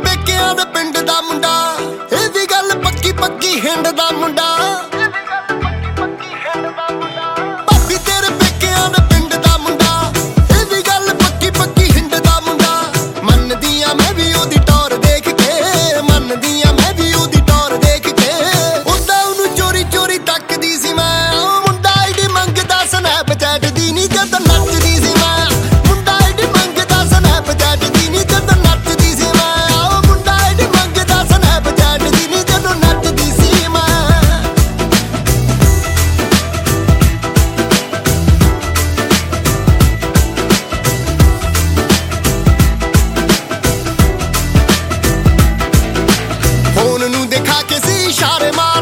ਪੇਕਿਆਂ ਦੇ ਪਿੰਡ ਦਾ ਮੁੰਡਾ, ਇਹ ਵੀ ਗੱਲ ਪੱਕੀ ਪੱਕੀ ਹਿੰਡ ਦਾ ਮੁੰਡਾ। ਭਾਬੀ ਤੇਰੇ ਪੇਕਿਆਂ ਦੇ ਪਿੰਡ ਦਾ ਮੁੰਡਾ, ਇਹ ਵੀ ਗੱਲ ਪੱਕੀ ਪੱਕੀ ਹਿੰਡ ਦਾ ਮੁੰਡਾ। ਮੰਨਦੀ ਆ ਮੈਂ ਵੀ ਉਹਦੀ ਟੌਰ ਦੇਖ ਕੇ, ਮੰਨਦੀ ਆ ਮੈਂ ਵੀ ਉਹਦੀ ਟੌਰ ਦੇਖ ਕੇ। ਉਹਦਾ ਉਹਨੂੰ ਚੋਰੀ ਚੋਰੀ ਤੱਕਦੀ ਸੀ ਮੈਂ, ਉਹ ਮੁੰਡਾ ਆਈਡੀ ਮੰਗਦਾ ਸਨੈਪਚੈਟ ਦੀ ਨੀ ਜਦੋਂ ਨੱਚਦੀ ਸੀ ਮੈਂ। ਮੁੰਡਾ ਆਈਡੀ ਮੰਗਦਾ ਸਨੈਪਚੈਟ ਦੀ ਨੀ ਜਦੋਂ ਨੱਚਦੀ ਸੀ ਮੈਂ। ਉਹ ਮੁੰਡਾ ਆਈਡੀ ਮੰਗਦਾ ਸਨੈਪਚੈਟ ਦੀ ਨੀ ਜਦੋਂ ਨੱਚਦੀ ਸੀ ਮੈਂ। ਫੋਨ ਨੂੰ ਦਿਖਾ ਕੇ ਸੀ ਇਸ਼ਾਰੇ ਮਾਰ